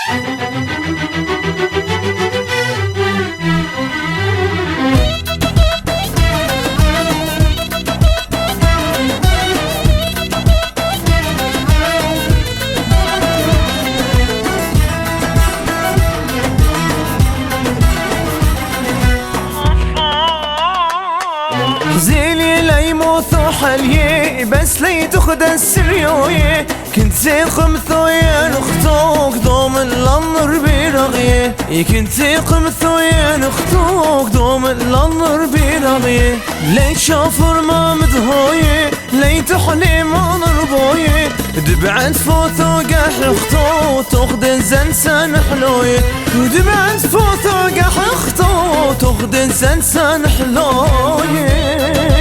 زيلي ليموت وحليه بس لي تاخد السريوية كنت سيقم ثويا نختوك دوم الأمر برغيه كنت سيقم ثويا نختوك دوم الأمر برغيه لي شافر ما مدهوية لي تحلي ما نربوية دبعت فوثو قاح اختو تاخد زنسان حلوية دبعت فوثو قاح اختو تاخد زنسان حلوية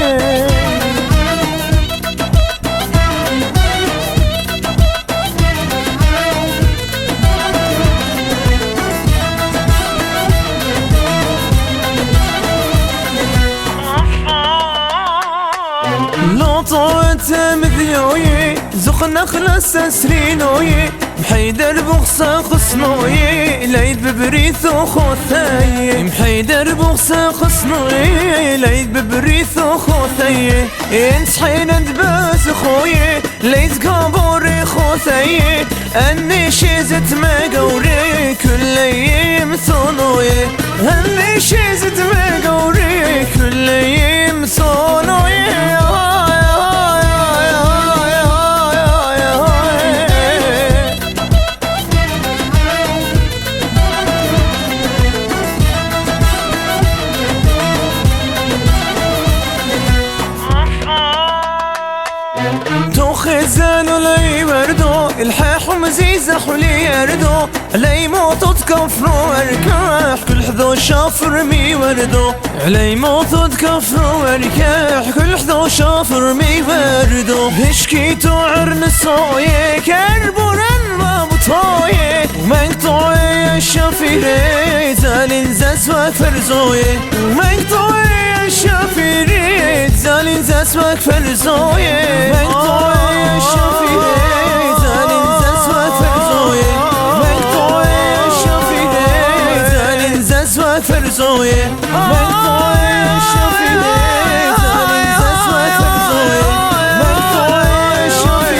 لو طوت مذيوي زخنا خلص سرينوي محيدر بغصة خصنوي ليد ببريث وخوثي محيدر بغصة خصنوي ليد ببريث وخوثي انسحين اندباس خوي ليد قابوري خوثي اني شيزت ما قوري كل يوم ثونوي اني شيزت ما قوري كل يوم ثونوي خزانو لي وردو الحاح ومزيزة حولي يردو علي موتو تكفرو اركاح كل حذو شافر مي وردو علي موتو تكفرو اركاح كل حذو شافر مي وردو هشكيتو عرن صويه كربورن ما بطويه ومنقطويه الشافيري زالين زاسواك فرزويه ومنقطويه الشافيري زالين زاسواك فرزويه مقطويه الشافيري زالين زاسواك فرزويه مقطويه الشافيري زالين زاسواك فرزويه مقطويه الشافيري زالين زاسواك فرزويه مقطويه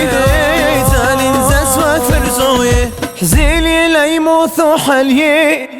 الشافيري زالين زاسواك فرزويه حزيلي ليموت وحليه